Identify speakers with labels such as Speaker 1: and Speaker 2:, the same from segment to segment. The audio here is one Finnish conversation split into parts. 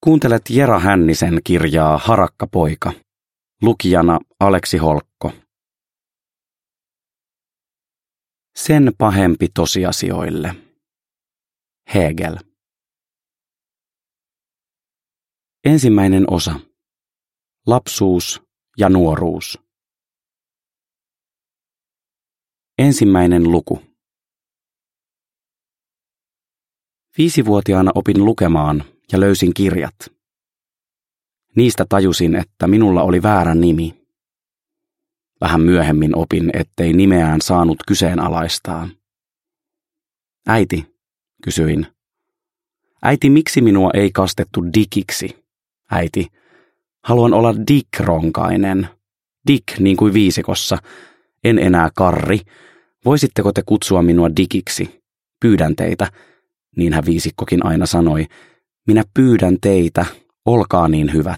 Speaker 1: Kuuntelet Jera Hännisen kirjaa Harakkapoika. Lukijana Aleksi Holkko. Sen pahempi tosiasioille. Hegel. Ensimmäinen osa. Lapsuus ja nuoruus. Ensimmäinen luku. 5-vuotiaana opin lukemaan ja löysin kirjat. Niistä tajusin, että minulla oli väärä nimi. Vähän myöhemmin opin, ettei nimeään saanut kyseenalaistaa. Äiti, kysyin. Äiti, miksi minua ei kastettu Dickiksi? Äiti, haluan olla Dick Ronkainen. Dick niin kuin viisikossa. En enää Karri. Voisitteko te kutsua minua Dickiksi? Pyydän teitä. Niinhän viisikkokin aina sanoi. Minä pyydän teitä, olkaa niin hyvät.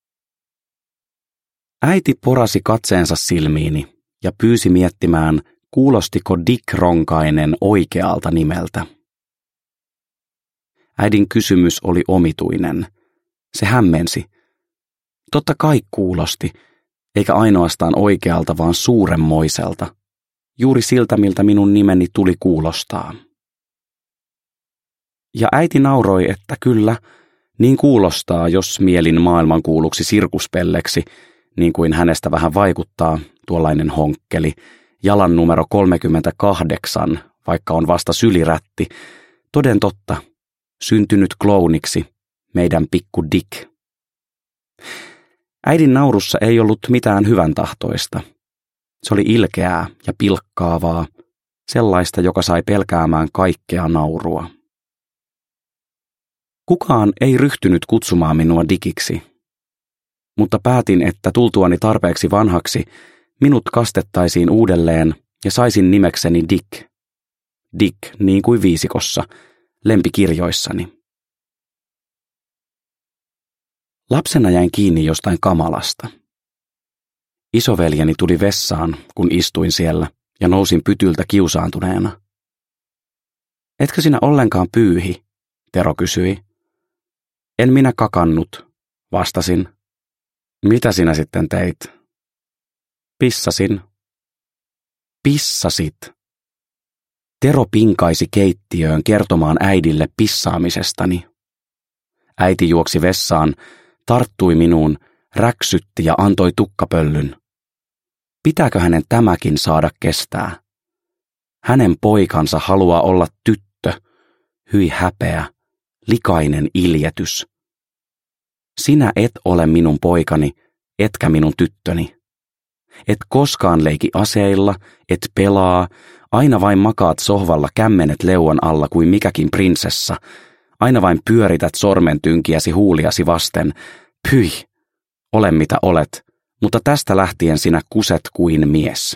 Speaker 1: Äiti porasi katseensa silmiini ja pyysi miettimään, kuulostiko Dick Ronkainen oikealta nimeltä. Äidin kysymys oli omituinen. Se hämmensi. Totta kai kuulosti, eikä ainoastaan oikealta, vaan suuremmoiselta. Juuri siltä, miltä minun nimeni tuli kuulostaa. Ja äiti nauroi, että kyllä, niin kuulostaa, jos mielin maailmankuuluksi sirkuspelleksi, niin kuin hänestä vähän vaikuttaa, tuollainen honkkeli, jalan numero 38, vaikka on vasta sylirätti, toden totta, syntynyt klouniksi, meidän pikku Dick. Äidin naurussa ei ollut mitään hyvän tahtoista. Se oli ilkeää ja pilkkaavaa, sellaista, joka sai pelkäämään kaikkea naurua. Kukaan ei ryhtynyt kutsumaan minua Dickiksi, mutta päätin, että tultuani tarpeeksi vanhaksi minut kastettaisiin uudelleen ja saisin nimekseni Dick. Dick niin kuin viisikossa, lempikirjoissani. Lapsena jäin kiinni jostain kamalasta. Isoveljeni tuli vessaan, kun istuin siellä, ja nousin pytyltä kiusaantuneena. Etkö sinä ollenkaan pyyhi? Tero kysyi. En minä kakannut, vastasin. Mitä sinä sitten teit? Pissasin. Pissasit. Tero pinkaisi keittiöön kertomaan äidille pissaamisestani. Äiti juoksi vessaan, tarttui minuun, räksytti ja antoi tukkapöllyn. Pitääkö hänen tämäkin saada kestää? Hänen poikansa haluaa olla tyttö, hyi häpeä, likainen iljetys. Sinä et ole minun poikani, etkä minun tyttöni. Et koskaan leiki aseilla, et pelaa, aina vain makaat sohvalla kämmenet leuan alla kuin mikäkin prinsessa, aina vain pyörität sormentynkiäsi huuliasi vasten. Pyi, ole mitä olet, mutta tästä lähtien sinä kuset kuin mies.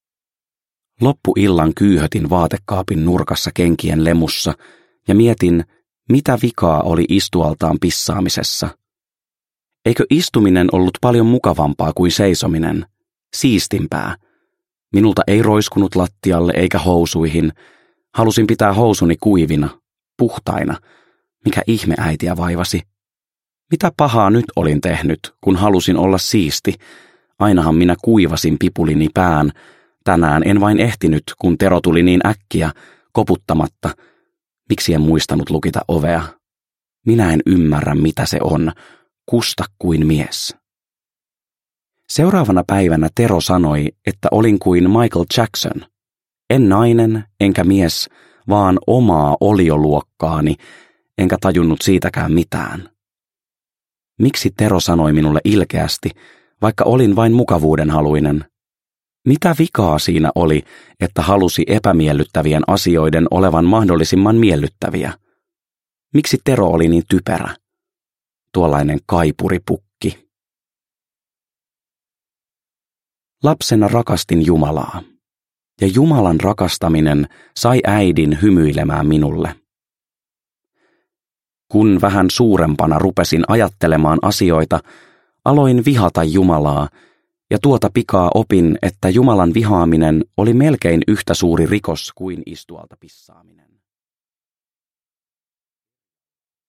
Speaker 1: Loppuillan kyyhötin vaatekaapin nurkassa kenkien lemussa ja mietin, mitä vikaa oli istualtaan pissaamisessa. Eikö istuminen ollut paljon mukavampaa kuin seisominen, siistimpää? Minulta ei roiskunut lattialle eikä housuihin. Halusin pitää housuni kuivina, puhtaina. Mikä ihme äitiä vaivasi? Mitä pahaa nyt olin tehnyt, kun halusin olla siisti? Ainahan minä kuivasin pipulini pään. Tänään en vain ehtinyt, kun Tero tuli niin äkkiä, koputtamatta. Miksi en muistanut lukita ovea? Minä en ymmärrä, mitä se on. Kusta kuin mies. Seuraavana päivänä Tero sanoi, että olin kuin Michael Jackson. En nainen, enkä mies, vaan omaa olioluokkaani, enkä tajunnut siitäkään mitään. Miksi Tero sanoi minulle ilkeästi, vaikka olin vain mukavuudenhaluinen? Mitä vikaa siinä oli, että halusi epämiellyttävien asioiden olevan mahdollisimman miellyttäviä? Miksi Tero oli niin typerä? Tuollainen kaipuripukki. Lapsena rakastin Jumalaa, ja Jumalan rakastaminen sai äidin hymyilemään minulle. Kun vähän suurempana rupesin ajattelemaan asioita, aloin vihata Jumalaa, ja tuota pikaa opin, että Jumalan vihaaminen oli melkein yhtä suuri rikos kuin istualta pissaaminen.